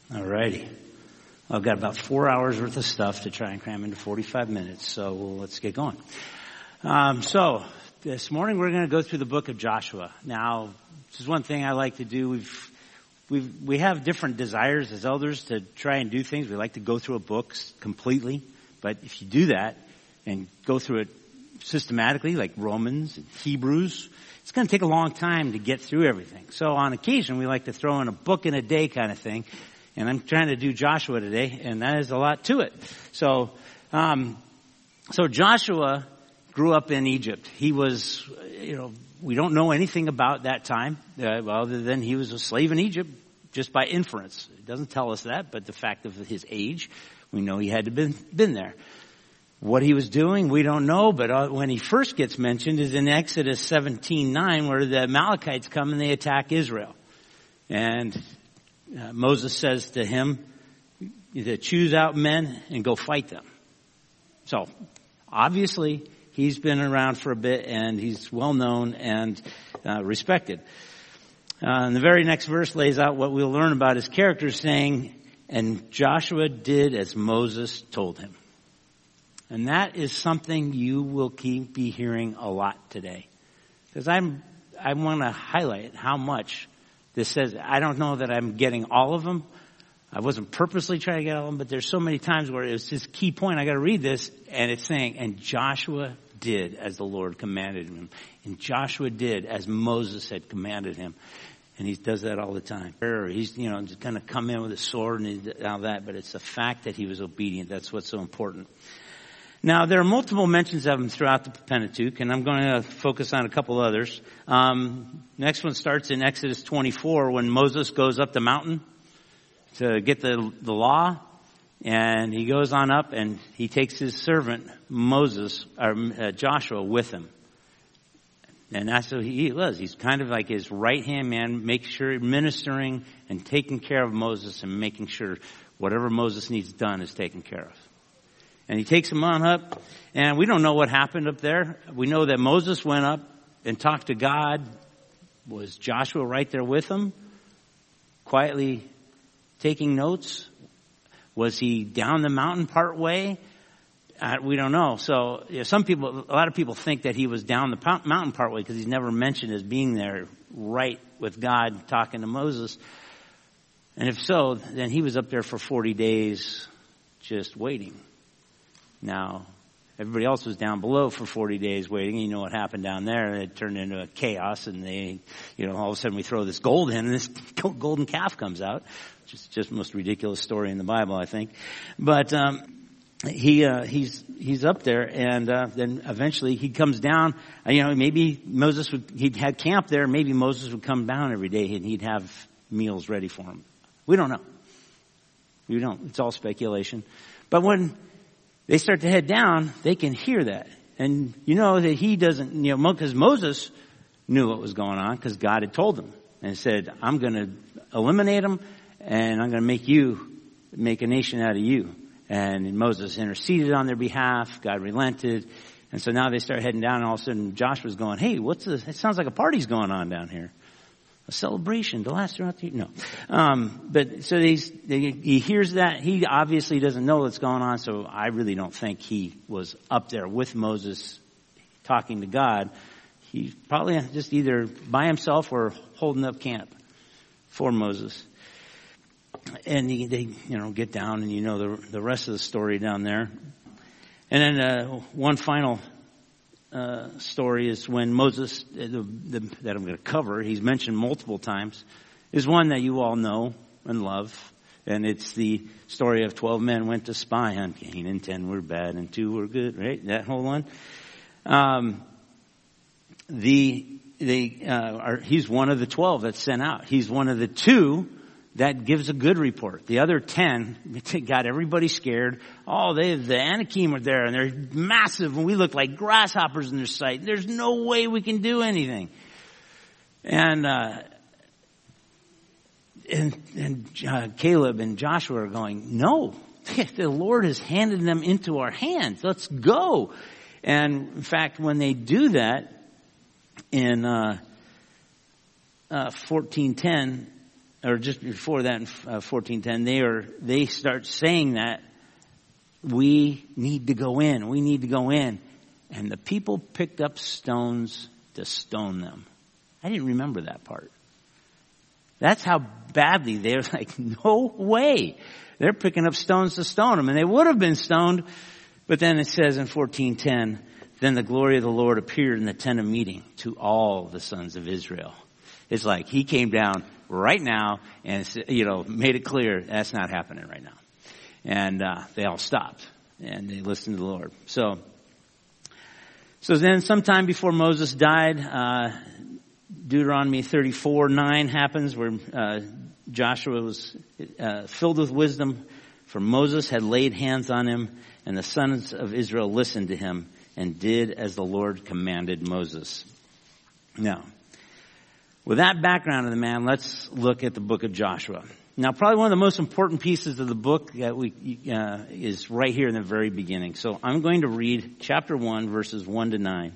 All righty. I've got about 4 hours worth of stuff to try and cram into 45 minutes, so let's get going. So this morning we're going to go through the book of Joshua. Now, this is one thing I like to do. We have different desires as elders to try and do things. We like to go through a book completely, but if you do that and go through it systematically, like Romans and Hebrews, it's going to take a long time to get through everything. So on occasion, we like to throw in a book in a day kind of thing. And I'm trying to do Joshua today, and that is a lot to it. So Joshua grew up in Egypt. He was, we don't know anything about that time, other than he was a slave in Egypt, just by inference. It doesn't tell us that, but the fact of his age, we know he had to been there. What he was doing, we don't know, but when he first gets mentioned is in Exodus 17:9, where the Amalekites come and they attack Israel. And Moses says to him to choose out men and go fight them. So obviously he's been around for a bit and he's well known and respected. And the very next verse lays out what we'll learn about his character, saying, "And Joshua did as Moses told him." And that is something you will be hearing a lot today. Because I want to highlight how much this says. I don't know that I'm getting all of them. I wasn't purposely trying to get all of them, but there's so many times where it's this key point. I got to read this, and it's saying, "And Joshua did as the Lord commanded him." And Joshua did as Moses had commanded him. And he does that all the time. He's, just going to come in with a sword and all that, but it's the fact that he was obedient. That's what's so important. Now, there are multiple mentions of him throughout the Pentateuch, and I'm going to focus on a couple others. Next one starts in Exodus 24 when Moses goes up the mountain to get the law, and he goes on up and he takes his servant Joshua with him. And that's what he was. He's kind of like his right-hand man, making sure, ministering and taking care of Moses and making sure whatever Moses needs done is taken care of. And he takes him on up, and we don't know what happened up there. We know that Moses went up and talked to God. Was Joshua right there with him, quietly taking notes? Was he down the mountain part way? We don't know. So a lot of people think that he was down the mountain part way because he's never mentioned as being there right with God talking to Moses. And if so, then he was up there for 40 days just waiting. Now, everybody else was down below for 40 days waiting. You know what happened down there. It turned into a chaos, and all of a sudden we throw this gold in, and this golden calf comes out, which is just the most ridiculous story in the Bible, I think. But he's up there, and then eventually he comes down. Maybe he'd had camp there. Maybe Moses would come down every day, and he'd have meals ready for him. We don't know. We don't. It's all speculation. But when they start to head down, they can hear that. And that he doesn't, because Moses knew what was going on because God had told him and said, "I'm going to eliminate them and I'm going to make a nation out of you." And Moses interceded on their behalf. God relented. And so now they start heading down, and all of a sudden Joshua's going, "Hey, what's this? It sounds like a party's going on down here. A celebration to last throughout the year." No. But so he hears that. He obviously doesn't know what's going on, so I really don't think he was up there with Moses talking to God. He's probably just either by himself or holding up camp for Moses. And they get down, and the rest of the story down there. And then one final story is when Moses, that I'm going to cover, he's mentioned multiple times, is one that you all know and love. And it's the story of 12 men went to spy on Canaan, 10 were bad and 2 were good, right? That whole one. He's one of the 12 that's sent out. He's one of the 2 that gives a good report. The other 10 got everybody scared. The Anakim are there, and they're massive, and we look like grasshoppers in their sight. There's no way we can do anything. And Caleb and Joshua are going, "No, the Lord has handed them into our hands. Let's go." And in fact, when they do that in 14:10, or just before that in 14:10, they start saying that we need to go in. We need to go in. And the people picked up stones to stone them. I didn't remember that part. That's how badly they're like, no way. They're picking up stones to stone them. And they would have been stoned. But then it says in 14:10, then the glory of the Lord appeared in the tent of meeting to all the sons of Israel. It's like he came down right now and, made it clear that's not happening right now. And they all stopped and they listened to the Lord. So then sometime before Moses died, Deuteronomy 34:9 happens where Joshua was filled with wisdom, for Moses had laid hands on him, and the sons of Israel listened to him and did as the Lord commanded Moses. Now, with that background of the man, let's look at the book of Joshua. Now, probably one of the most important pieces of the book that is right here in the very beginning. So I'm going to read chapter 1, verses 1 to 9.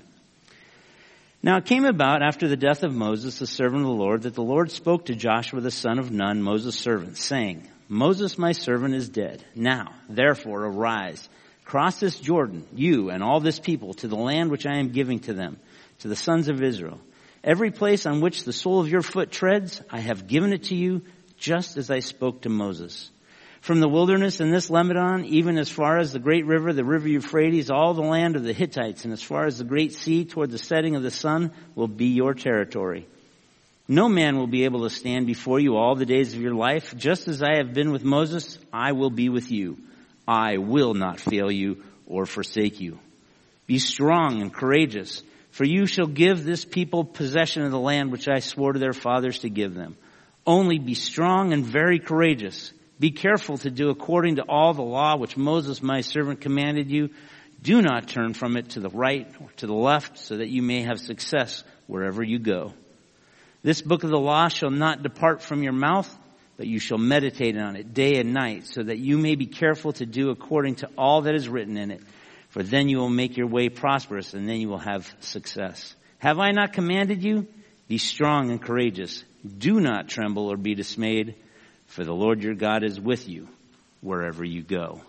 Now it came about after the death of Moses, the servant of the Lord, that the Lord spoke to Joshua the son of Nun, Moses' servant, saying, Moses, my servant, is dead. Now, therefore, arise, cross this Jordan, you and all this people, to the land which I am giving to them, to the sons of Israel. Every place on which the sole of your foot treads, I have given it to you, just as I spoke to Moses. From the wilderness in this Lebanon, even as far as the great river, the river Euphrates, all the land of the Hittites, and as far as the great sea toward the setting of the sun will be your territory. No man will be able to stand before you all the days of your life. Just as I have been with Moses, I will be with you. I will not fail you or forsake you. Be strong and courageous, for you shall give this people possession of the land which I swore to their fathers to give them. Only be strong and very courageous. Be careful to do according to all the law which Moses my servant commanded you. Do not turn from it to the right or to the left, so that you may have success wherever you go. This book of the law shall not depart from your mouth, but you shall meditate on it day and night, so that you may be careful to do according to all that is written in it. For then you will make your way prosperous, and then you will have success. Have I not commanded you? Be strong and courageous. Do not tremble or be dismayed, for the Lord your God is with you wherever you go.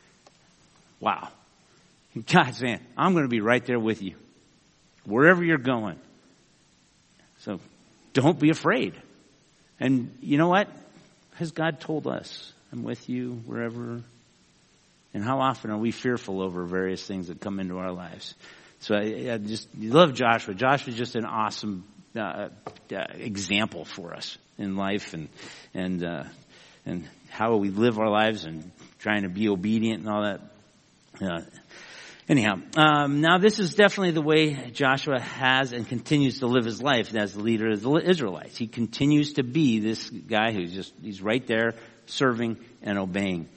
Wow. God's saying, I'm going to be right there with you, wherever you're going. So don't be afraid. And you know what? Has God told us, I'm with you wherever? And how often are we fearful over various things that come into our lives? So I just love Joshua. Joshua's just an awesome example for us in life and how we live our lives and trying to be obedient and all that. Now this is definitely the way Joshua has and continues to live his life as the leader of the Israelites. He continues to be this guy he's right there serving and obeying.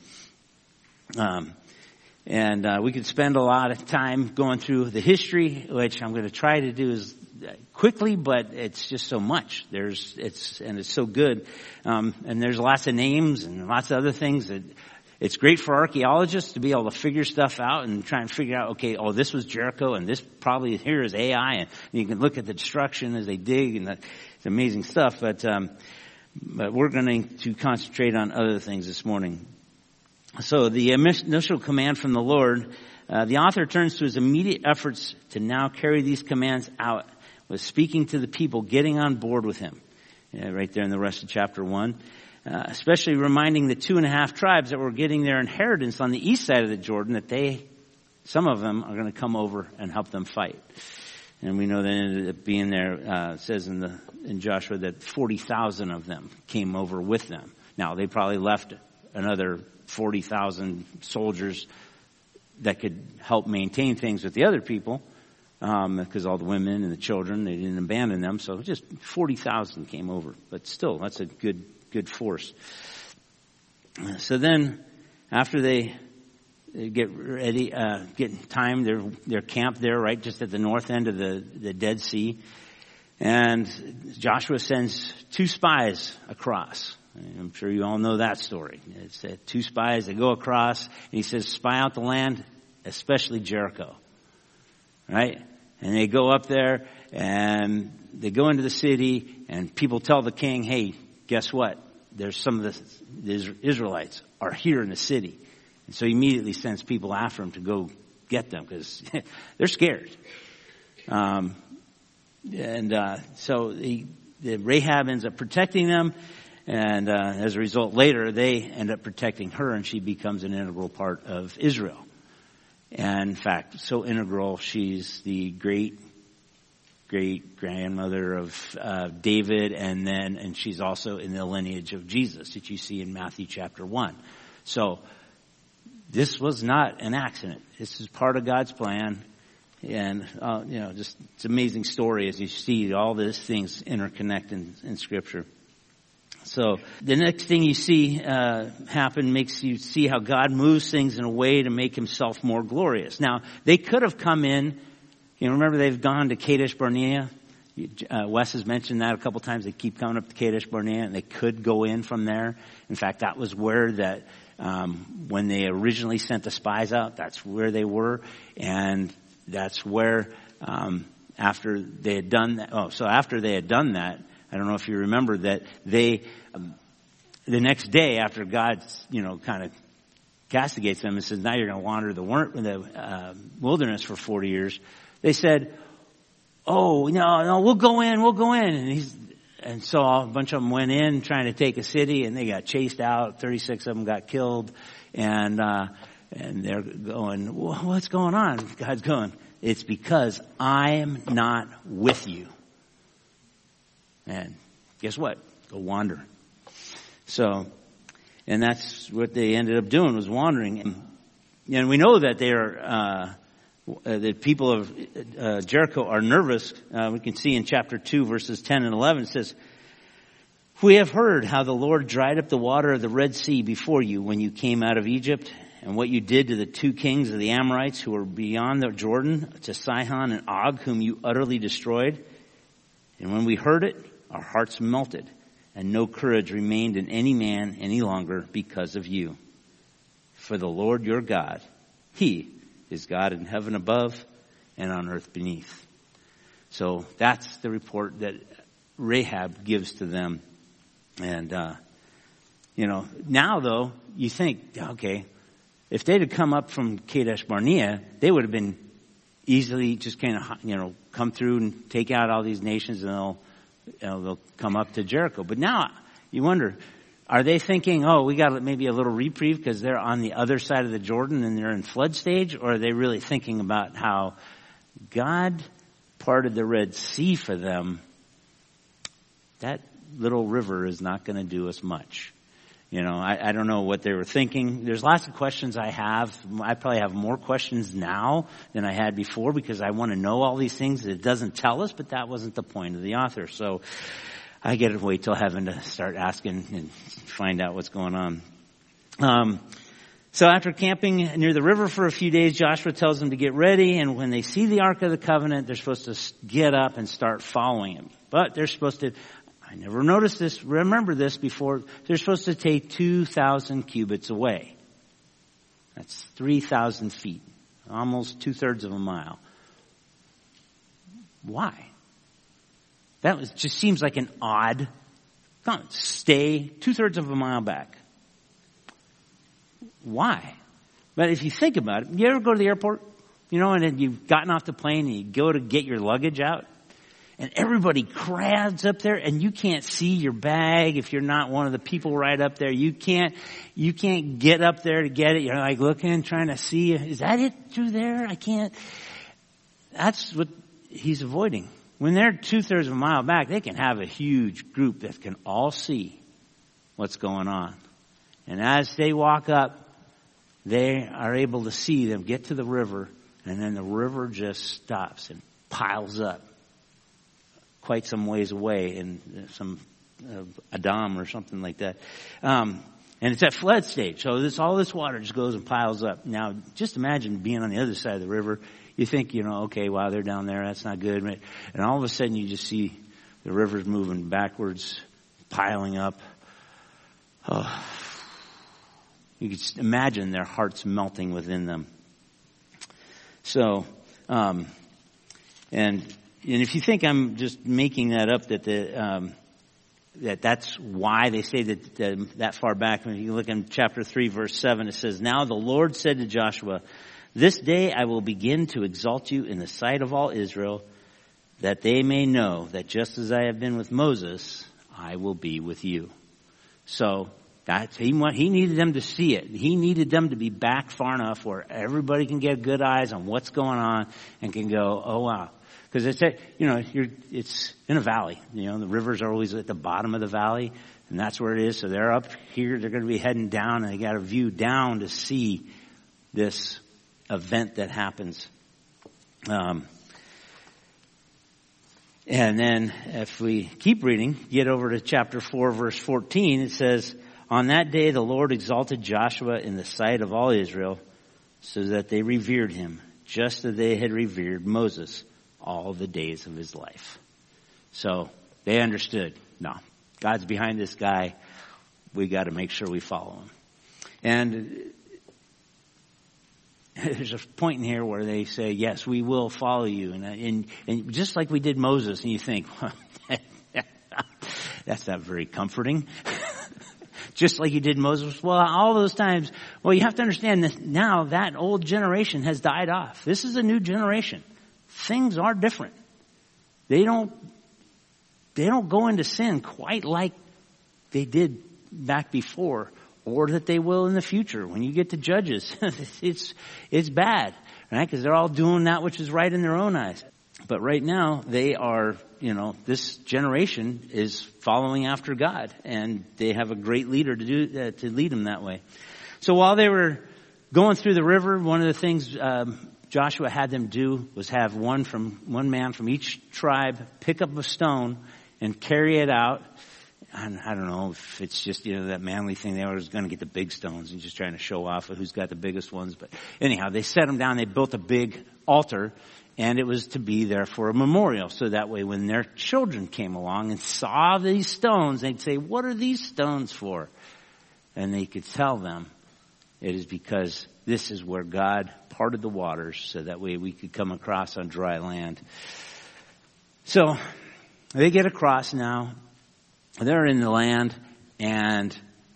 We could spend a lot of time going through the history, which I'm going to try to do is quickly, but it's just so much. It's so good. And there's lots of names and lots of other things that it's great for archaeologists to be able to figure stuff out and try and figure out, okay, this was Jericho and this probably here is Ai, and you can look at the destruction as they dig and it's amazing stuff. But we're going to concentrate on other things this morning. So the initial command from the Lord, the author turns to his immediate efforts to now carry these commands out with speaking to the people, getting on board with him. Right there in the rest of chapter 1. Especially reminding the 2.5 tribes that were getting their inheritance on the east side of the Jordan that some of them are going to come over and help them fight. And we know that ended up being there, it says in Joshua that 40,000 of them came over with them. Now they probably left another 40,000 soldiers that could help maintain things with the other people, because all the women and the children, they didn't abandon them. So just 40,000 came over. But still, that's a good force. So then, after they get ready, get time, they're camped there, right, just at the north end of the Dead Sea. And Joshua sends 2 spies across. I'm sure you all know that story. It's 2 spies that go across, and he says, spy out the land, especially Jericho. Right? And they go up there, and they go into the city, and people tell the king, hey, guess what? there's some of the Israelites are here in the city. And so he immediately sends people after him to go get them because they're scared. So the Rahab ends up protecting them. And as a result, later, they end up protecting her, and she becomes an integral part of Israel. And in fact, so integral, she's the great-grandmother of David, and she's also in the lineage of Jesus that you see in Matthew chapter 1. So this was not an accident. This is part of God's plan. And, just it's an amazing story as you see all these things interconnect in Scripture. So the next thing you see happen makes you see how God moves things in a way to make himself more glorious. Now, they could have come in, remember they've gone to Kadesh Barnea. Wes has mentioned that a couple times. They keep coming up to Kadesh Barnea, and they could go in from there. In fact, that was where when they originally sent the spies out, that's where they were. And that's where, after they had done that, after they had done that, I don't know if you remember that they, the next day after God, kind of castigates them and says, now you're going to wander the wilderness for 40 years. They said, oh, no, we'll go in. And so a bunch of them went in trying to take a city, and they got chased out. 36 of them got killed. And they're going, what's going on? God's going, it's because I am not with you. And guess what? Go wander. So, and that's what they ended up doing, was wandering. And we know that they are, the people of Jericho are nervous. We can see in chapter 2, verses 10 and 11, it says, we have heard how the Lord dried up the water of the Red Sea before you when you came out of Egypt, and what you did to the 2 kings of the Amorites who were beyond the Jordan, to Sihon and Og, whom you utterly destroyed. And when we heard it, our hearts melted, and no courage remained in any man any longer because of you. For the Lord your God, he is God in heaven above and on earth beneath. So that's the report that Rahab gives to them. And, now though, you think, okay, if they'd have come up from Kadesh Barnea, they would have been easily just kind of, come through and take out all these nations, and they'll come up to Jericho. But now you wonder, are they thinking, we got maybe a little reprieve because they're on the other side of the Jordan and they're in flood stage? Or are they really thinking about how God parted the Red Sea for them? That little river is not going to do us much. I don't know what they were thinking. There's lots of questions I have. I probably have more questions now than I had before because I want to know all these things that it doesn't tell us, but that wasn't the point of the author. So I get to wait till heaven to start asking and find out what's going on. So after camping near the river for a few days, Joshua tells them to get ready. And when they see the Ark of the Covenant, they're supposed to get up and start following him. But they're supposed to, I never noticed this, remember this before, they're supposed to take 2,000 cubits away. That's 3,000 feet, almost 2/3 of a mile. Why? Just seems like an odd, stay 2/3 of a mile back. Why? But if you think about it, you ever go to the airport, and then you've gotten off the plane and you go to get your luggage out, and everybody crowds up there, and you can't see your bag if you're not one of the people right up there. You can't get up there to get it. You're like looking, trying to see, is that it through there? I can't. That's what he's avoiding. When they're 2/3 of a mile back, they can have a huge group that can all see what's going on. And as they walk up, they are able to see them get to the river, and then the river just stops and piles up quite some ways away in some Adam or something like that. And it's at flood stage. So all this water just goes and piles up. Now, just imagine being on the other side of the river. You think, okay, wow, they're down there. That's not good. And all of a sudden you just see the river's moving backwards, piling up. Oh, you could just imagine their hearts melting within them. So, and if you think I'm just making that up, that that's why they say that far back. When you look in chapter 3, verse 7, it says, "Now the Lord said to Joshua, this day I will begin to exalt you in the sight of all Israel, that they may know that just as I have been with Moses, I will be with you." So he needed them to see it. He needed them to be back far enough where everybody can get good eyes on what's going on and can go, oh wow. Because it's in a valley. The rivers are always at the bottom of the valley, and that's where it is. So they're up here. They're going to be heading down, and they got a view down to see this event that happens. And then if we keep reading, get over to chapter 4, verse 14, it says, "On that day the Lord exalted Joshua in the sight of all Israel, so that they revered him, just as they had revered Moses all the days of his life." So they understood, no, God's behind this guy. We got to make sure we follow him. And there's a point in here where they say, yes, we will follow you. And just like we did Moses, and you think, well, that's not very comforting. Just like you did Moses. Well, all those times, well, you have to understand that now that old generation has died off. This is a new generation. Things are different. They don't go into sin quite like they did back before, or that they will in the future. When you get to Judges, it's bad, right? Because they're all doing that which is right in their own eyes. But right now, they are, this generation is following after God, and they have a great leader to lead them that way. So while they were going through the river, one of the things Joshua had them do was have one man from each tribe pick up a stone and carry it out. And I don't know if it's just, that manly thing. They were going to get the big stones and just trying to show off who's got the biggest ones. But anyhow, they set them down. They built a big altar, and it was to be there for a memorial. So that way when their children came along and saw these stones, they'd say, "What are these stones for?" And they could tell them it is because this is where God parted the waters, so that way we could come across on dry land. So they get across now. They're in the land, and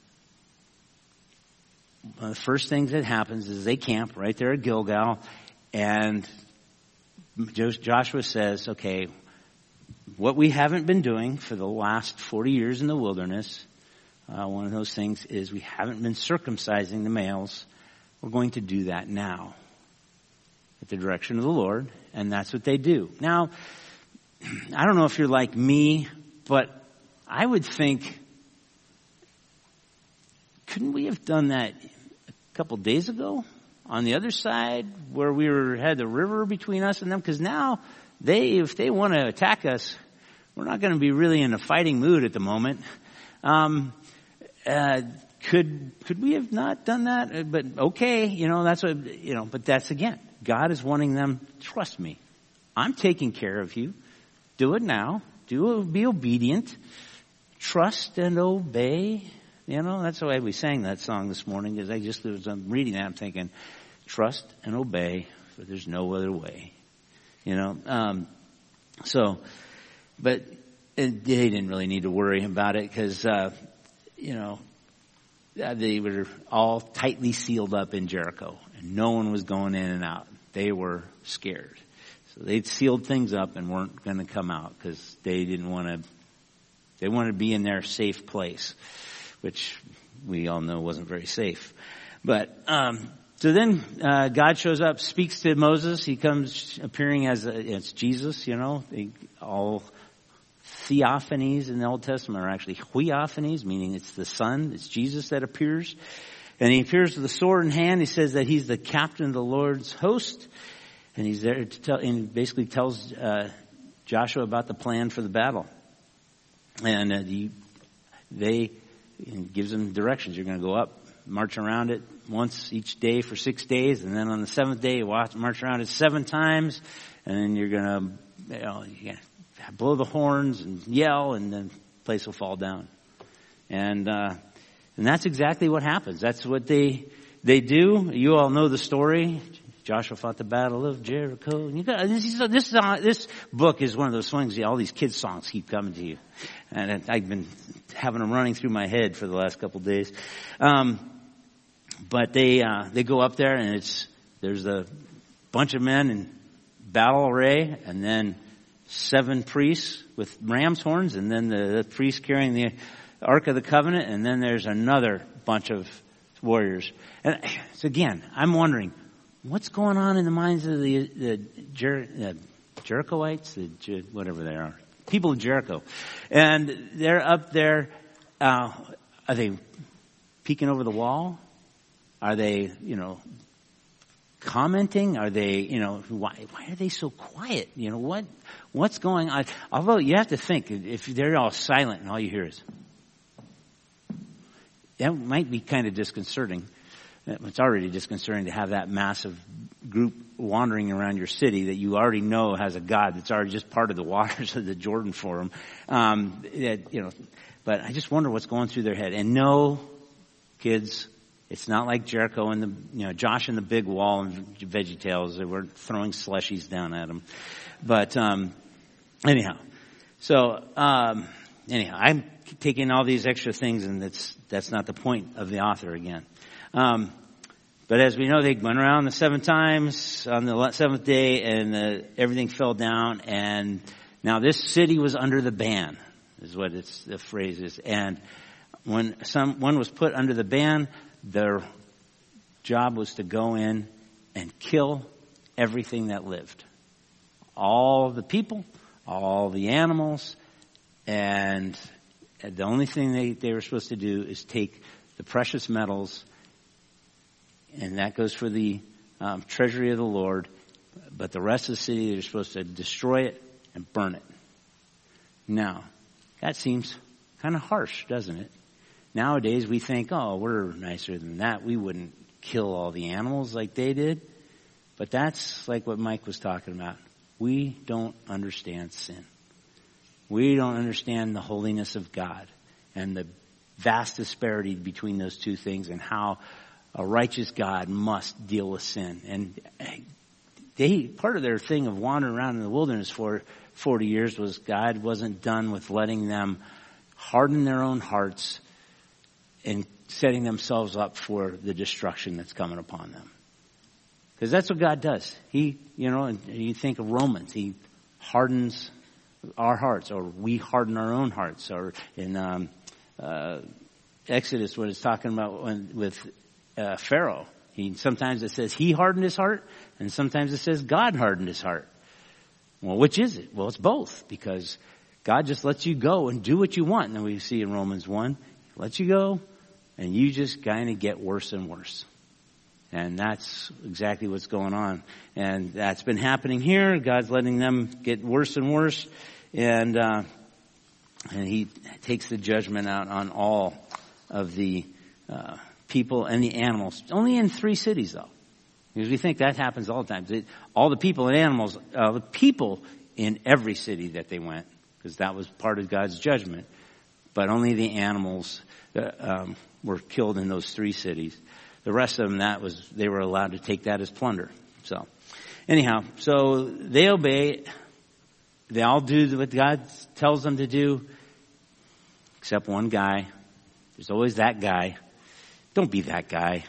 one of the first things that happens is they camp right there at Gilgal, and Joshua says, okay, what we haven't been doing for the last 40 years in the wilderness, one of those things is we haven't been circumcising the males. We're going to do that now at the direction of the Lord, and that's what they do. Now, I don't know if you're like me, but I would think, couldn't we have done that a couple days ago on the other side where we had the river between us and them? Because now if they want to attack us, we're not going to be really in a fighting mood at the moment. Could we have not done that? But okay, that's what, but that's again, God is wanting them, trust me. I'm taking care of you. Do it now. Be obedient. Trust and obey. That's why we sang that song this morning, because as I'm reading that, I'm thinking, trust and obey, for there's no other way. But they didn't really need to worry about it, because, they were all tightly sealed up in Jericho, and no one was going in and out. They were scared. So they'd sealed things up and weren't going to come out, because they didn't want to. They wanted to be in their safe place, which we all know wasn't very safe. But so then God shows up, speaks to Moses. He comes appearing as it's Jesus. All theophanies in the Old Testament are actually huiophanies, meaning it's the Son. It's Jesus that appears, and he appears with a sword in hand. He says that he's the captain of the Lord's host, and he's there to tell. And basically tells Joshua about the plan for the battle. And gives them directions. You're going to go up, march around it once each day for 6 days, and then on the seventh day, you march around it 7 times, and then you're going to blow the horns and yell, and then the place will fall down. And that's exactly what happens. That's what they do. You all know the story. Joshua fought the battle of Jericho. You got, this book is one of those songs, all these kids' songs keep coming to you. And I've been having them running through my head for the last couple of days. But they go up there, and there's a bunch of men in battle array, and then 7 priests with ram's horns, and then the priest carrying the Ark of the Covenant, and then there's another bunch of warriors. And so again, I'm wondering, what's going on in the minds of the Jerichoites, whatever they are, people of Jericho. And they're up there, are they peeking over the wall? Are they, commenting? Are they, why are they so quiet? What's going on? Although you have to think, if they're all silent and all you hear is, that might be kind of disconcerting. It's already disconcerting to have that massive group wandering around your city that you already know has a God that's already just part of the waters of the Jordan for them. But I just wonder what's going through their head. And no, kids, it's not like Jericho and Josh and the big wall and VeggieTales. They weren't throwing slushies down at them. But anyhow, I'm taking all these extra things, and that's not the point of the author again. But as we know, they went around the 7 times on the 7th day, and everything fell down. And now this city was under the ban, is what the phrase is. And when one was put under the ban, their job was to go in and kill everything that lived. All the people, all the animals, and the only thing they were supposed to do is take the precious metals, and that goes for the treasury of the Lord. But the rest of the city, they're supposed to destroy it and burn it. Now, that seems kind of harsh, doesn't it? Nowadays, we think, oh, we're nicer than that. We wouldn't kill all the animals like they did. But that's like what Mike was talking about. We don't understand sin. We don't understand the holiness of God and the vast disparity between those two things, and how a righteous God must deal with sin. And part of their thing of wandering around in the wilderness for 40 years was God wasn't done with letting them harden their own hearts and setting themselves up for the destruction that's coming upon them. Because that's what God does. And you think of Romans, He hardens our hearts, or we harden our own hearts. Or in Exodus, when it's talking about with Pharaoh, sometimes it says he hardened his heart, and sometimes it says God hardened his heart. Well, which is it? Well, it's both, because God just lets you go and do what you want. And then we see in Romans 1, He lets you go, and you just kind of get worse and worse. And that's exactly what's going on. And that's been happening here. God's letting them get worse and worse. And He takes the judgment out on all of the people and the animals. Only in 3 cities, though. Because we think that happens all the time. All the people and animals, the people in every city that they went, because that was part of God's judgment. But only the animals were killed in those 3 cities. The rest of them, they were allowed to take that as plunder. So, anyhow, they obey. They all do what God tells them to do, except one guy. There's always that guy. Don't be that guy.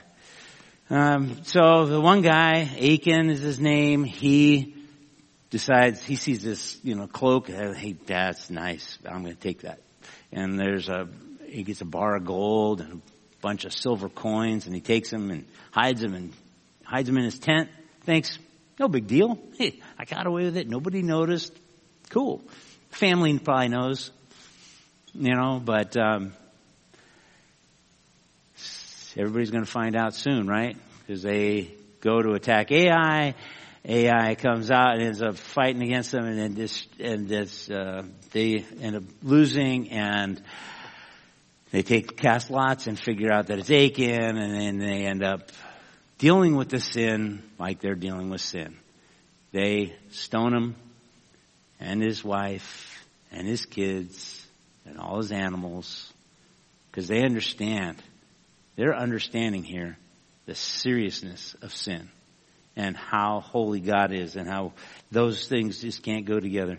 So the one guy, Achan is his name, he decides, he sees this, cloak. Hey, that's nice. I'm going to take that. And he gets a bar of gold and a bunch of silver coins, and he takes them and hides them in his tent. Thinks, no big deal. Hey, I got away with it. Nobody noticed. Cool. Family probably knows, but everybody's going to find out soon, right? Because they go to attack Ai. Ai comes out and ends up fighting against them, and then they end up losing, and they cast lots and figure out that it's Achan, and then they end up dealing with the sin like they're dealing with sin. They stone him and his wife and his kids and all his animals, because they understand. They're understanding here the seriousness of sin. and how holy God is and how those things just can't go together.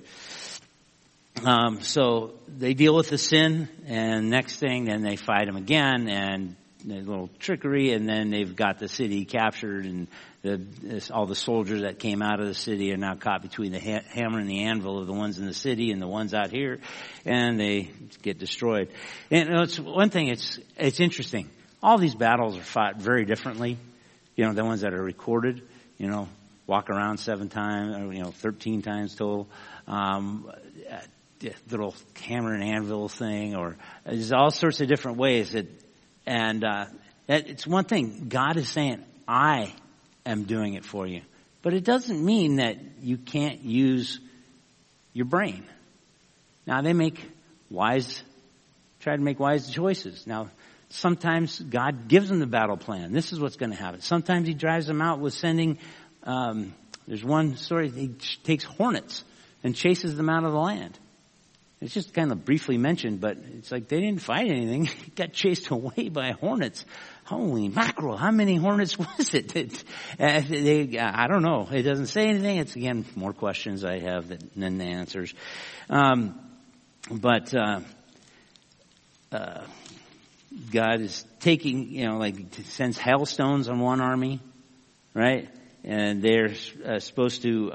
So they deal with the sin, and next thing, then they fight him again, and a little trickery, and then they've got the city captured, and all the soldiers that came out of the city are now caught between the hammer and the anvil of the ones in the city and the ones out here, and they get destroyed. And it's one thing, it's interesting. All these battles are fought very differently. The ones that are recorded, walk around 7 times, or 13 times total. Little hammer and anvil thing, or there's all sorts of different ways that it's one thing. God is saying, I am doing it for you. But it doesn't mean that you can't use your brain. Now they try to make wise choices. Now, sometimes God gives them the battle plan. This is what's going to happen. Sometimes he drives them out with sending, there's one story, he takes hornets and chases them out of the land. It's just kind of briefly mentioned, but it's like they didn't fight anything. He got chased away by hornets. Holy mackerel, how many hornets was it? I don't know. It doesn't say anything. It's, again, more questions I have than the answers. But God is taking, sends hailstones on one army, right? And they're supposed to...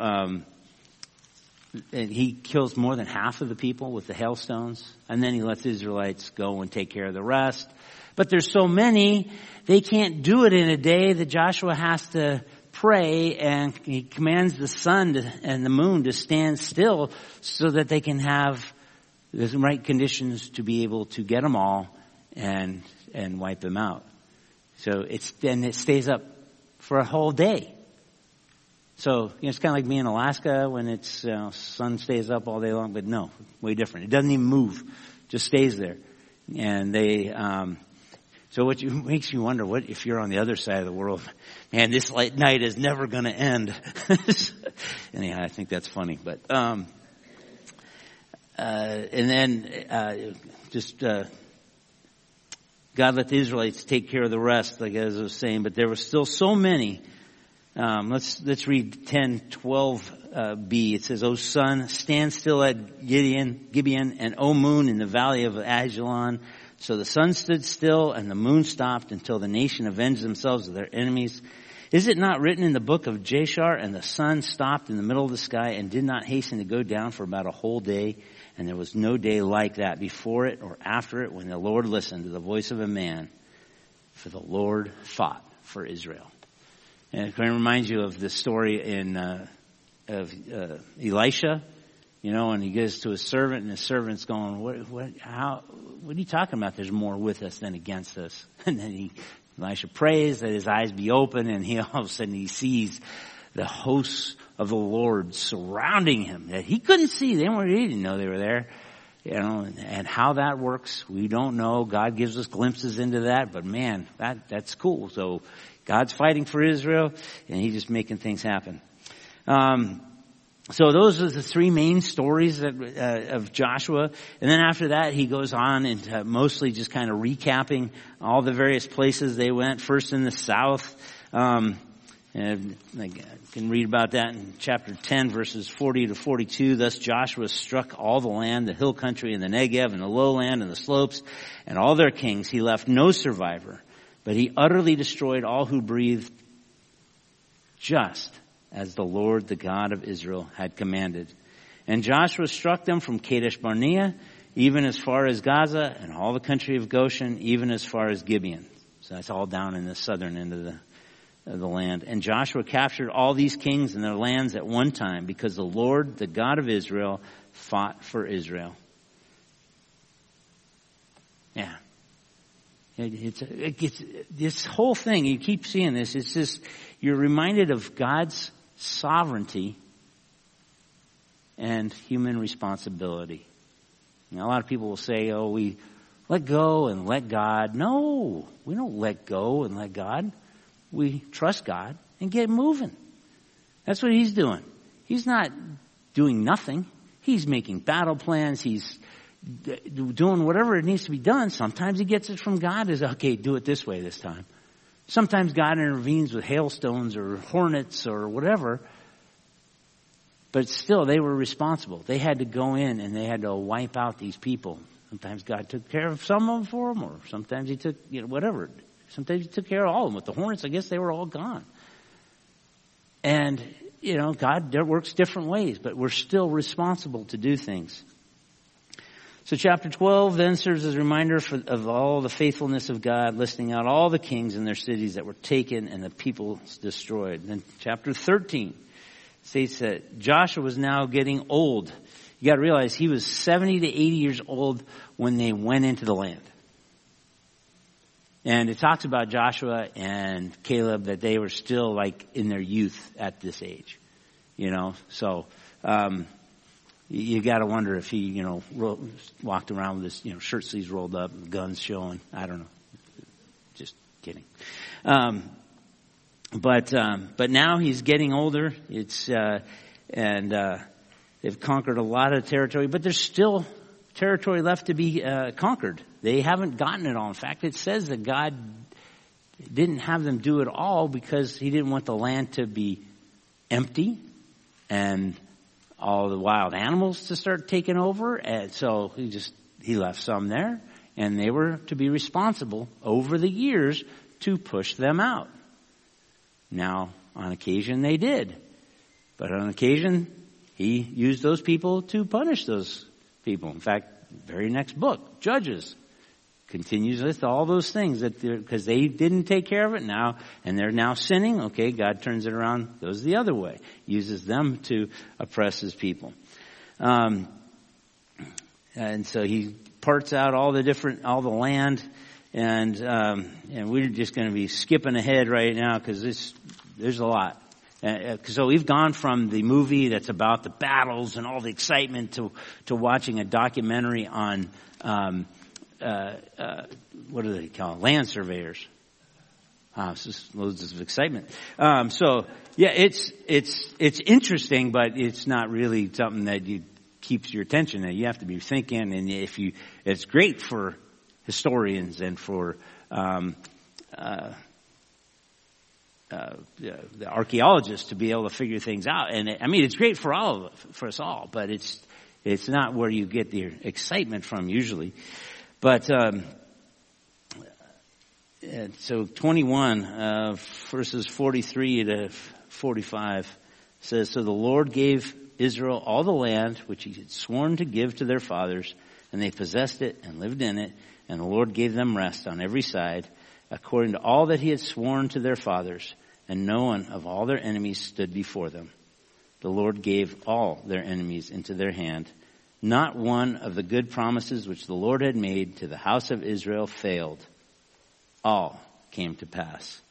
and he kills more than half of the people with the hailstones. And then he lets the Israelites go and take care of the rest. But there's so many, they can't do it in a day that Joshua has to pray, and he commands the sun and the moon to stand still so that they can have the right conditions to be able to get them all and wipe them out. So it stays up for a whole day. So, it's kind of like me in Alaska when it's, sun stays up all day long, but no, way different. It doesn't even move, just stays there. And they, so makes you wonder, what if you're on the other side of the world? Man, this night is never going to end. Anyhow, I think that's funny, but, and then, God let the Israelites take care of the rest, like as I was saying, but there were still so many. Let's read 10:12b. It says, O sun, stand still at Gibeon, and O moon in the valley of Ajalon. So the sun stood still and the moon stopped until the nation avenged themselves of their enemies. Is it not written in the book of Jashar, and the sun stopped in the middle of the sky and did not hasten to go down for about a whole day? And there was no day like that before it or after it when the Lord listened to the voice of a man, for the Lord fought for Israel. And it kind of reminds you of the story of Elisha, and he goes to his servant, and his servant's going, what are you talking about? There's more with us than against us. And then Elisha prays that his eyes be open, and all of a sudden he sees the hosts of the Lord surrounding him that he couldn't see. He didn't know they were there. And how that works, we don't know. God gives us glimpses into that, but man, that's cool. So God's fighting for Israel, and he's just making things happen. So those are the 3 main stories of Joshua. And then after that, he goes on into mostly just kind of recapping all the various places they went. First in the south, and I can read about that in chapter 10, verses 40 to 42. Thus Joshua struck all the land, the hill country and the Negev and the lowland and the slopes, and all their kings. He left no survivor, but he utterly destroyed all who breathed, just as the Lord, the God of Israel, had commanded. And Joshua struck them from Kadesh Barnea, even as far as Gaza, and all the country of Goshen, even as far as Gibeon. So that's all down in the southern end of the land. And Joshua captured all these kings and their lands at one time, because the Lord, the God of Israel, fought for Israel. Yeah. It's this whole thing, you keep seeing this, it's just, you're reminded of God's sovereignty and human responsibility. Now, a lot of people will say, we let go and let God. No, we don't let go and let God. We trust God and get moving. That's what he's doing. He's not doing nothing. He's making battle plans. He's doing whatever it needs to be done. Sometimes he gets it from God. Okay, do it this way this time. Sometimes God intervenes with hailstones or hornets or whatever. But still, they were responsible. They had to go in and they had to wipe out these people. Sometimes God took care of some of them for them, or sometimes he took, whatever. Sometimes he took care of all of them. With the hornets, I guess they were all gone. And, God works different ways, but we're still responsible to do things. So chapter 12 then serves as a reminder of all the faithfulness of God, listing out all the kings and their cities that were taken and the people destroyed. Then chapter 13 states that Joshua was now getting old. You got to realize he was 70 to 80 years old when they went into the land. And it talks about Joshua and Caleb that they were still like in their youth at this age, So, you got to wonder if he, walked around with his, shirt sleeves rolled up, and guns showing. I don't know. Just kidding. But now he's getting older. They've conquered a lot of territory, but there's still territory left to be conquered. They haven't gotten it all. In fact, it says that God didn't have them do it all because he didn't want the land to be empty and all the wild animals to start taking over. And so he left some there, and they were to be responsible over the years to push them out. Now, on occasion they did. But on occasion, he used those people to punish those people. In fact, the very next book, Judges, continues with all those things because they didn't take care of it now, and they're now sinning. Okay, God turns it around, goes the other way, uses them to oppress his people. And so he parts out all the land, and we're just going to be skipping ahead right now because there's a lot. So we've gone from the movie that's about the battles and all the excitement to watching a documentary on what do they call it? Land surveyors. It's just loads of excitement. So yeah, it's interesting, but it's not really something that keeps your attention. You have to be thinking, and it's great for historians and for the archaeologists to be able to figure things out. And it's great for us all, but it's not where you get the excitement from usually. But so 21 verses 43 to 45 says, "So the Lord gave Israel all the land which he had sworn to give to their fathers, and they possessed it and lived in it, and the Lord gave them rest on every side, according to all that he had sworn to their fathers, and no one of all their enemies stood before them. The Lord gave all their enemies into their hand. Not one of the good promises which the Lord had made to the house of Israel failed. All came to pass."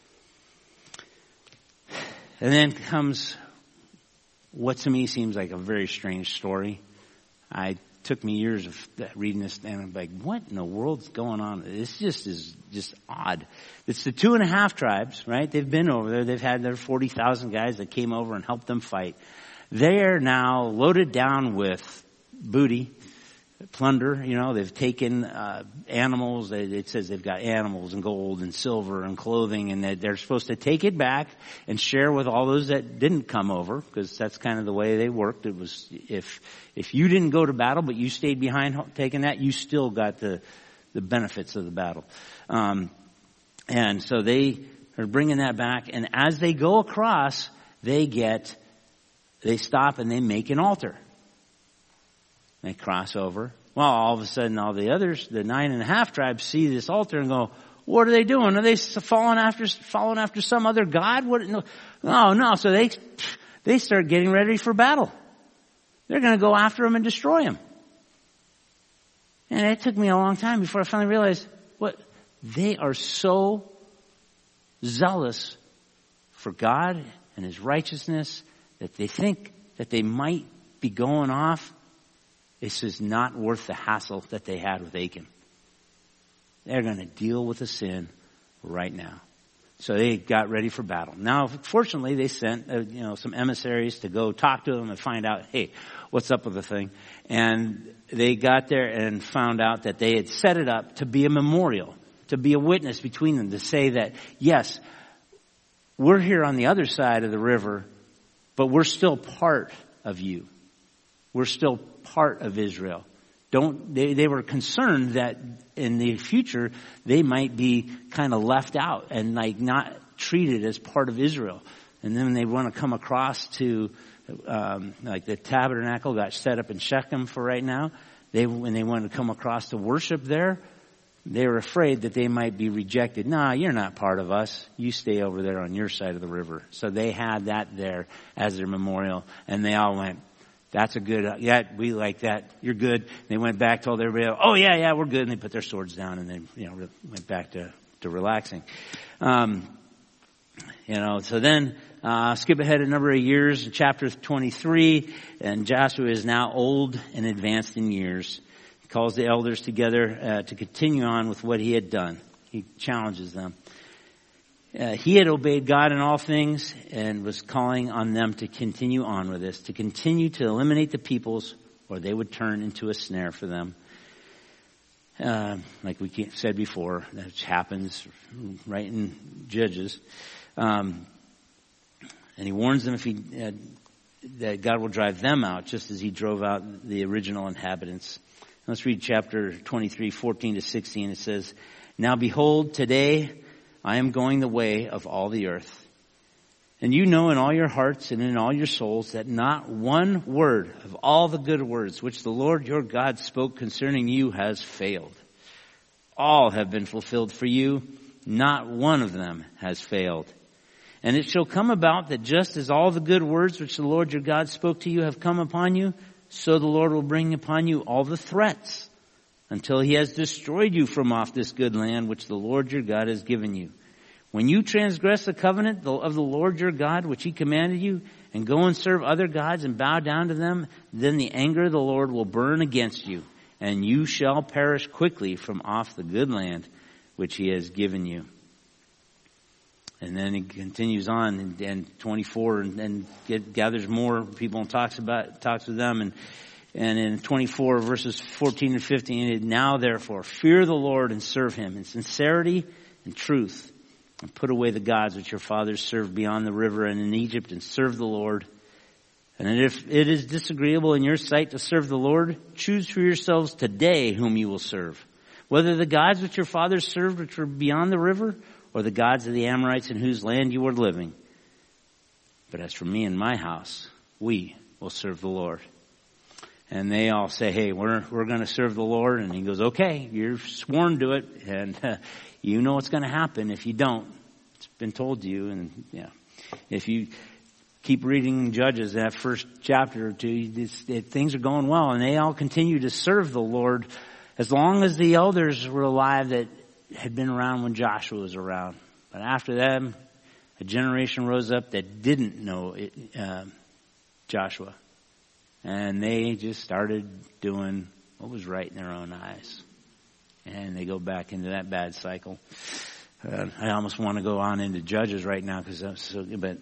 And then comes what to me seems like a very strange story. It took me years of reading this, and I'm like, what in the world's going on? This is just odd. It's the 2.5 tribes, right? They've been over there. They've had their 40,000 guys that came over and helped them fight. They are now loaded down with booty, plunder. They've taken animals. It says they've got animals and gold and silver and clothing, and they're supposed to take it back and share with all those that didn't come over, because that's kind of the way they worked. It was if you didn't go to battle but you stayed behind taking that, you still got the benefits of the battle. And so they are bringing that back, and as they go across, they stop and they make an altar. They cross over. Well, all of a sudden, all the others, the 9.5 tribes, see this altar and go, "What are they doing? Are they following after some other god? What? No. So they start getting ready for battle. They're going to go after him and destroy him. And it took me a long time before I finally realized they are so zealous for God and his righteousness that they think that they might be going off. This is not worth the hassle that they had with Achan. They're going to deal with the sin right now. So they got ready for battle. Now, fortunately, they sent some emissaries to go talk to them and find out, hey, what's up with the thing? And they got there and found out that they had set it up to be a memorial to be a witness between them, to say that, yes, we're here on the other side of the river, but we're still part of you. We're still part of Israel. They were concerned that in the future they might be kind of left out and like not treated as part of Israel. And then when they want to come across to like the tabernacle got set up in Shechem for right now, when they wanted to come across to worship there, they were afraid that they might be rejected. Nah, you're not part of us. You stay over there on your side of the river. So they had that there as their memorial, and they all went, that's a good, yeah, we like that. You're good. They went back, told everybody, oh yeah, we're good. And they put their swords down and they, went back to relaxing. So then, skip ahead a number of years, chapter 23, and Joshua is now old and advanced in years. He calls the elders together, to continue on with what he had done. He challenges them. He had obeyed God in all things and was calling on them to continue on with this, to continue to eliminate the peoples or they would turn into a snare for them. Like we said before, that happens right in Judges. And he warns them that God will drive them out just as he drove out the original inhabitants. Let's read chapter 23, 14 to 16. It says, now behold, today I am going the way of all the earth. And you know in all your hearts and in all your souls that not one word of all the good words which the Lord your God spoke concerning you has failed. All have been fulfilled for you. Not one of them has failed. And it shall come about that just as all the good words which the Lord your God spoke to you have come upon you, so the Lord will bring upon you all the threats until he has destroyed you from off this good land which the Lord your God has given you. When you transgress the covenant of the Lord your God which he commanded you, and go and serve other gods and bow down to them, then the anger of the Lord will burn against you, and you shall perish quickly from off the good land which he has given you. And then he continues on in 24 and gathers more people and talks with them. And in 24 verses 14 and 15, now therefore fear the Lord and serve him in sincerity and truth, and put away the gods which your fathers served beyond the river and in Egypt, and serve the Lord. And if it is disagreeable in your sight to serve the Lord, choose for yourselves today whom you will serve, whether the gods which your fathers served which were beyond the river, or the gods of the Amorites in whose land you were living. But as for me and my house, we will serve the Lord. And they all say, hey, we're going to serve the Lord. And he goes, okay, you're sworn to it. And you know what's going to happen if you don't. It's been told to you. And if you keep reading Judges, that first chapter or two, things are going well. And they all continue to serve the Lord as long as the elders were alive that had been around when Joshua was around. But after them, a generation rose up that didn't know Joshua. And they just started doing what was right in their own eyes. And they go back into that bad cycle. I almost want to go on into Judges right now because that's so good. But,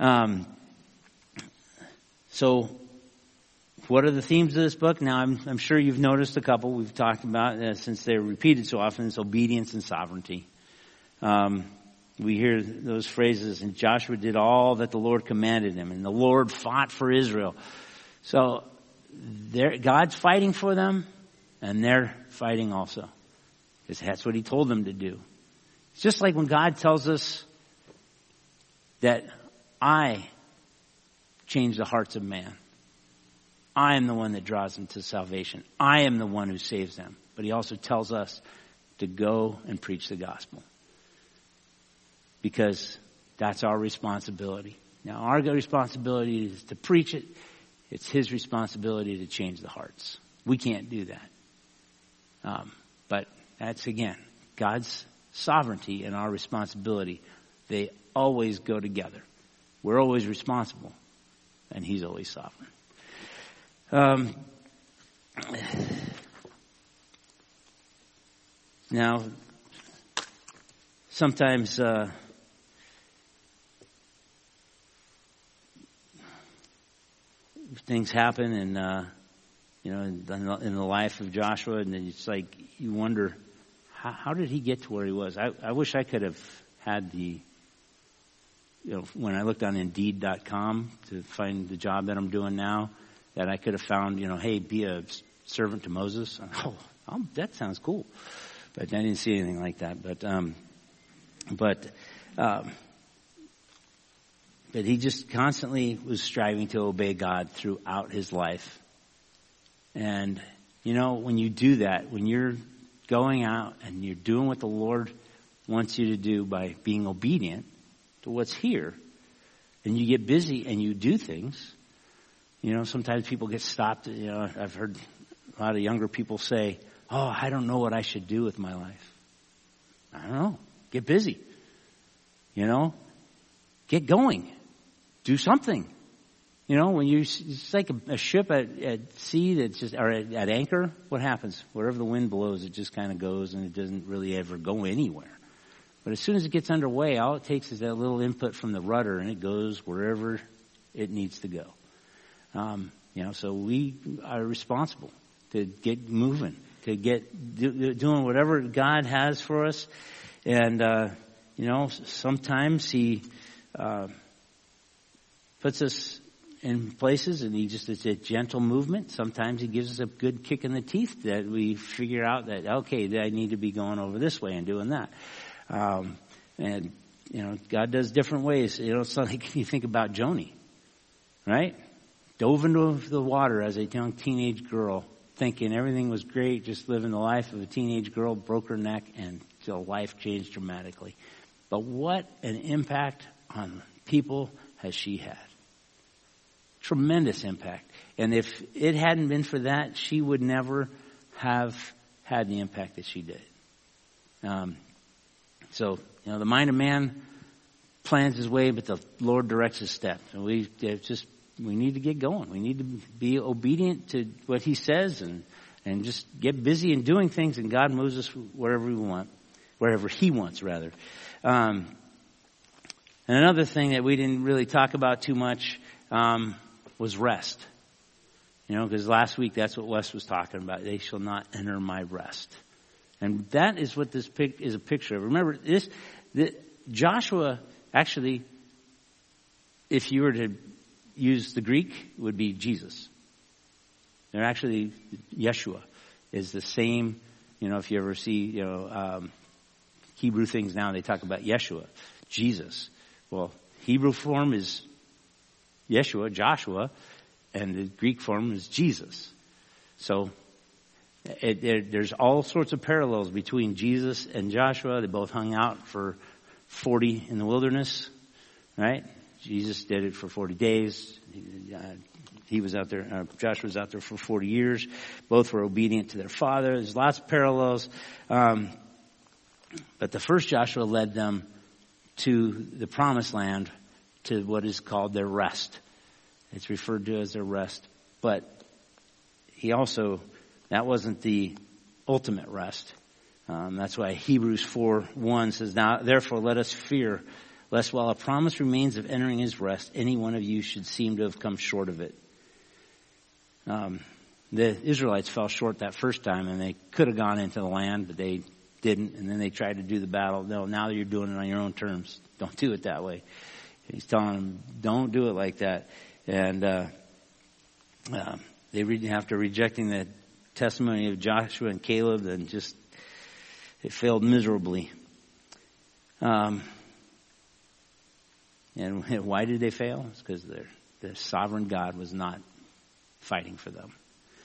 so what are the themes of this book? Now, I'm sure you've noticed a couple we've talked about since they're repeated so often. It's obedience and sovereignty. We hear those phrases, and Joshua did all that the Lord commanded him, and the Lord fought for Israel. So God's fighting for them, and they're fighting also, because that's what he told them to do. It's just like when God tells us that I change the hearts of man. I am the one that draws them to salvation. I am the one who saves them. But he also tells us to go and preach the gospel, because that's our responsibility. Now, our responsibility is to preach it. It's his responsibility to change the hearts. We can't do that. But that's, again, God's sovereignty and our responsibility. They always go together. We're always responsible, and he's always sovereign. Now, sometimes things happen, and in the life of Joshua, and it's like you wonder, how did he get to where he was? I wish I could have had when I looked on Indeed.com to find the job that I'm doing now, that I could have found, hey, be a servant to Moses. That sounds cool. But I didn't see anything like that. But he just constantly was striving to obey God throughout his life. And, when you do that, when you're going out and you're doing what the Lord wants you to do by being obedient to what's here, and you get busy and you do things, sometimes people get stopped. I've heard a lot of younger people say, I don't know what I should do with my life. I don't know. Get busy. Get going. Do something. When it's like a ship at sea that's just, or at anchor, what happens? Wherever the wind blows, it just kind of goes and it doesn't really ever go anywhere. But as soon as it gets underway, all it takes is that little input from the rudder and it goes wherever it needs to go. So we are responsible to get moving, to get doing whatever God has for us. And, sometimes he puts us in places and it's a gentle movement. Sometimes he gives us a good kick in the teeth that we figure out that, okay, I need to be going over this way and doing that. God does different ways. It's like you think about Joni, right? Dove into the water as a young teenage girl, thinking everything was great, just living the life of a teenage girl, broke her neck, and her life changed dramatically. But what an impact on people has she had. Tremendous impact. And if it hadn't been for that, she would never have had the impact that she did. So, the mind of man plans his way, but the Lord directs his steps. And we need to get going. We need to be obedient to what he says and just get busy in doing things, and God moves us wherever he wants, rather. And another thing that we didn't really talk about too much was rest. Because last week that's what Wes was talking about. They shall not enter my rest. And that is what this is a picture of. Remember, Joshua, actually, if you were to use the Greek, would be Jesus. They're actually, Yeshua is the same, if you ever see, Hebrew things now, they talk about Yeshua, Jesus. Well, Hebrew form is Yeshua, Joshua, and the Greek form is Jesus. So, there's all sorts of parallels between Jesus and Joshua. They both hung out for 40 in the wilderness, right? Jesus did it for 40 days. He was out there, Joshua was out there for 40 years. Both were obedient to their father. There's lots of parallels. But the first Joshua led them to the promised land, to what is called their rest. It's referred to as their rest. But that wasn't the ultimate rest. That's why Hebrews 4:1 says, "Now therefore let us fear, lest while a promise remains of entering his rest, any one of you should seem to have come short of it." The Israelites fell short that first time, and they could have gone into the land, but they didn't. And then they tried to do the battle. No, now you're doing it on your own terms. Don't do it that way. He's telling them, don't do it like that. And after rejecting the testimony of Joshua and Caleb, and it failed miserably. And why did they fail? It's because the sovereign God was not fighting for them.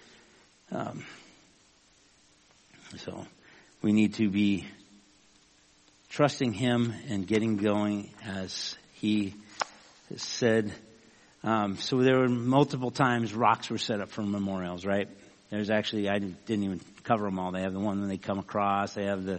So we need to be trusting him and getting going as he said. So there were multiple times rocks were set up for memorials, right? There's actually, I didn't even cover them all. They have the one when they come across. They have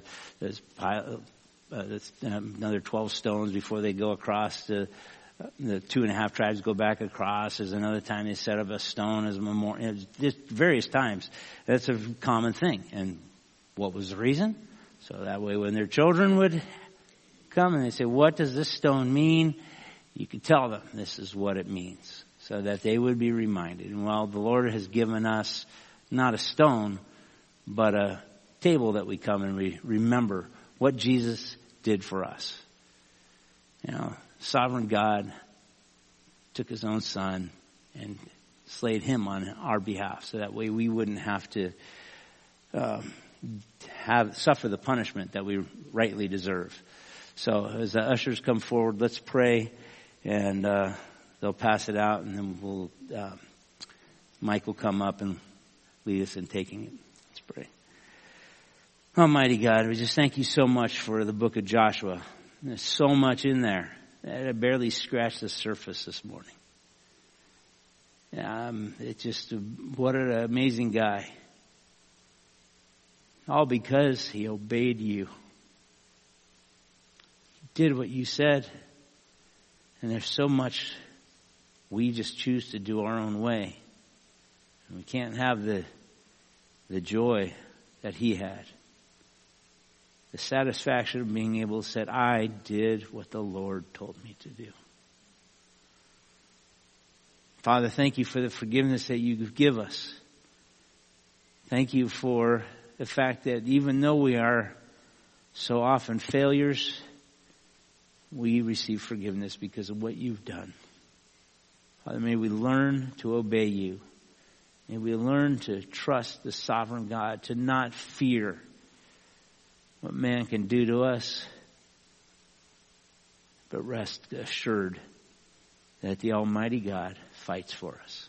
another 12 stones before they go across. The 2.5 tribes go back across. There's another time they set up a stone as a memorial. Just various times. That's a common thing. And what was the reason? So that way when their children would come and they say, what does this stone mean? You could tell them this is what it means, so that they would be reminded. And while the Lord has given us not a stone, but a table that we come and we remember what Jesus did for us. You know, sovereign God took his own son and slayed him on our behalf, so that way we wouldn't have to suffer the punishment that we rightly deserve. So as the ushers come forward, let's pray, and they'll pass it out, and then Mike will come up and lead us in taking it. Let's pray. Almighty God, we just thank you so much for the book of Joshua. There's so much in there that I barely scratched the surface this morning. It's just, what an amazing guy. All because he obeyed you. He did what you said. And there's so much we just choose to do our own way. And we can't have the joy that he had. The satisfaction of being able to say, I did what the Lord told me to do. Father, thank you for the forgiveness that you give us. Thank you for the fact that even though we are so often failures, we receive forgiveness because of what you've done. Father, may we learn to obey you. May we learn to trust the sovereign God, to not fear what man can do to us, but rest assured that the Almighty God fights for us.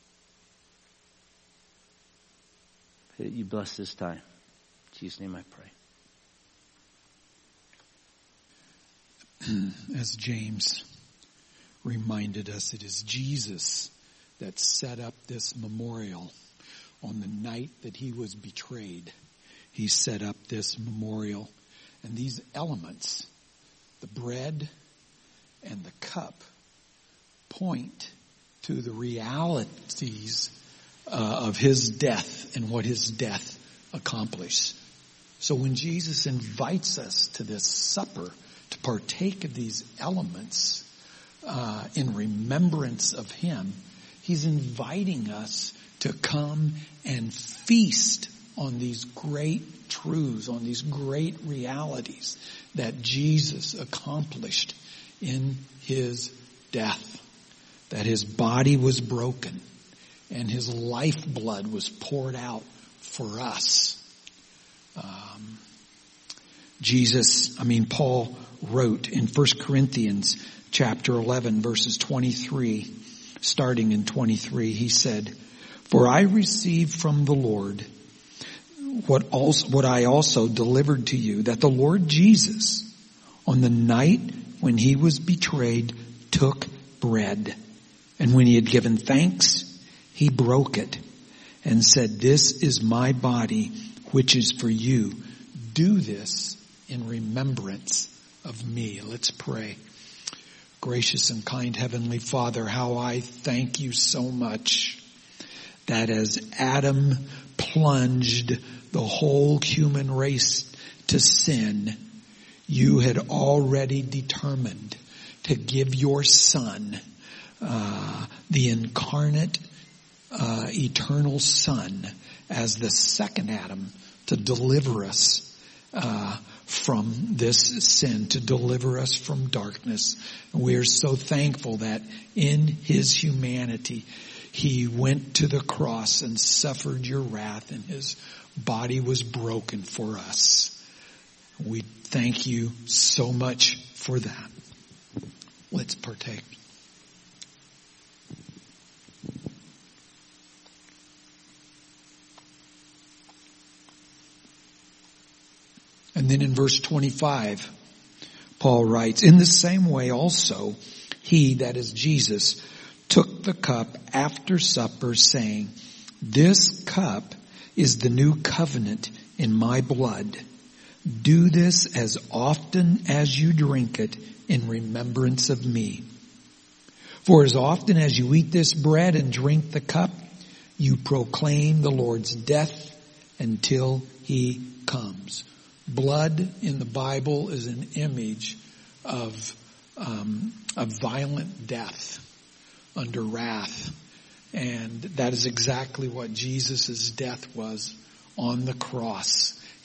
Pray that you bless this time. In Jesus' name I pray. As James reminded us, it is Jesus that set up this memorial on the night that he was betrayed. He set up this memorial. And these elements, the bread and the cup, point to the realities of his death and what his death accomplished. So when Jesus invites us to this supper to partake of these elements in remembrance of him, he's inviting us to come and feast on these great truths, on these great realities that Jesus accomplished in his death. That his body was broken and his lifeblood was poured out for us. Paul wrote in 1 Corinthians chapter 11 verses 23, starting in 23, he said, "For I received from the Lord what I also delivered to you, that the Lord Jesus, on the night when he was betrayed, took bread. And when he had given thanks, he broke it and said, 'This is my body, which is for you. Do this in remembrance of me.'" Let's pray. Gracious and kind Heavenly Father, how I thank you so much that as Adam plunged the whole human race to sin, you had already determined to give your Son, the incarnate, eternal Son, as the second Adam, to deliver us from this sin, to deliver us from darkness. And we are so thankful that in his humanity, he went to the cross and suffered your wrath, and his body was broken for us. We thank you so much for that. Let's partake. And then in verse 25, Paul writes, "In the same way also, he," that is Jesus, "took the cup after supper, saying, 'This cup is the new covenant in my blood. Do this as often as you drink it in remembrance of me. For as often as you eat this bread and drink the cup, you proclaim the Lord's death until he comes." Blood in the Bible is an image of violent death under wrath. And that is exactly what Jesus' death was on the cross.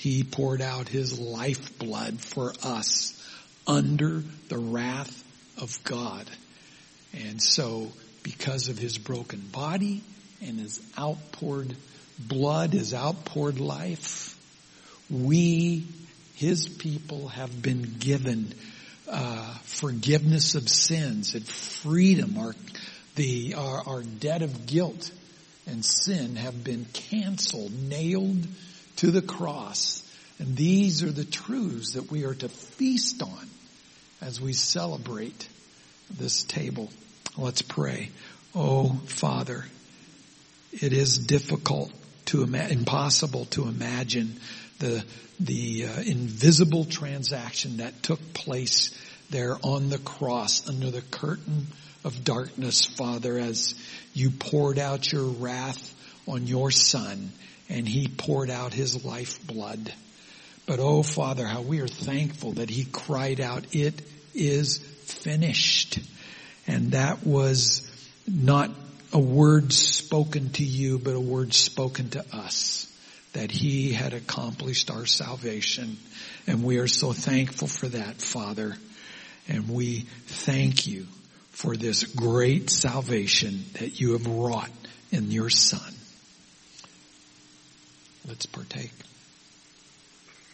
He poured out his lifeblood for us under the wrath of God. And so, because of his broken body and his outpoured blood, his outpoured life, we, his people, have been given forgiveness of sins and freedom. Our debt of guilt and sin have been canceled, nailed to the cross. And these are the truths that we are to feast on as we celebrate this table. Let's pray. Oh, Father, it is difficult impossible to imagine the invisible transaction that took place there on the cross under the curtain of darkness, Father, as you poured out your wrath on your Son and he poured out his lifeblood. But oh, Father, how we are thankful that he cried out, "It is finished." And that was not a word spoken to you, but a word spoken to us, that he had accomplished our salvation. And we are so thankful for that, Father. And we thank you for this great salvation that you have wrought in your Son. Let's partake.